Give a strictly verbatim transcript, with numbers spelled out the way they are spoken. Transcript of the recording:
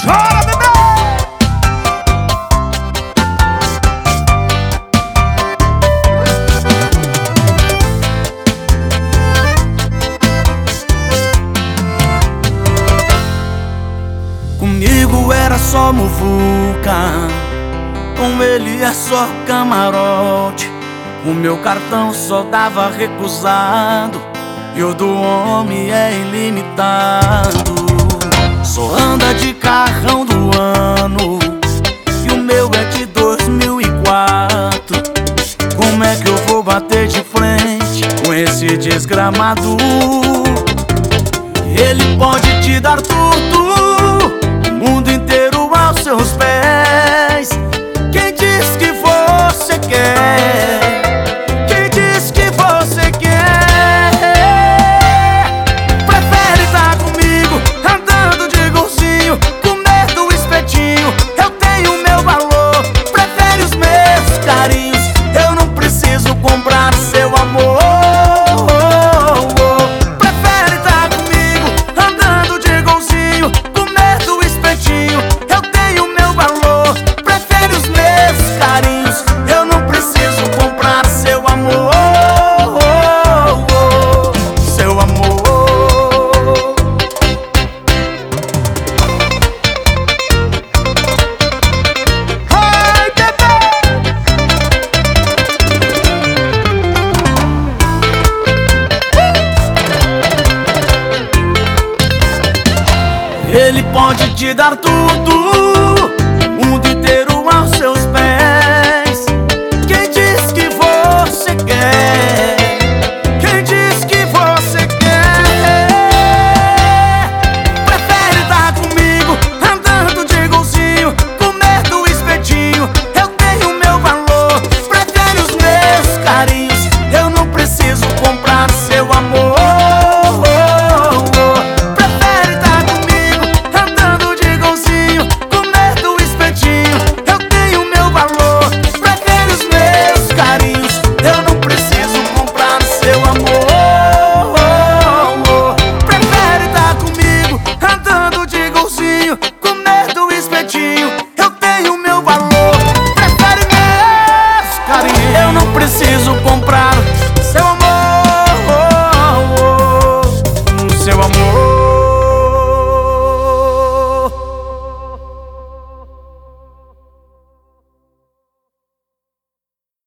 Chora, bebê! Comigo era só muvuca, com ele é só camarote. O meu cartão só dava recusado e o do homem é ilimitado. Só anda de carrão do ano e o meu é de dois mil e quatro. Como é que eu vou bater de frente com esse desgramado? Ele pode te dar tudo, o mundo inteiro aos seus pés. Quem diz que você quer? Quem diz que você quer? Prefere estar comigo, andando de golzinho, comer do espetinho. Eu tenho meu valor, prefere os meus carinhos. Eu não preciso comprar seu amor. Prefere estar comigo, andando de golzinho, comer do espetinho. Eu tenho meu valor, prefere os meus carinhos. Eu não preciso comprar seu amor. Seu amor. Ai, bebê! Ele pode te dar tudo, o mundo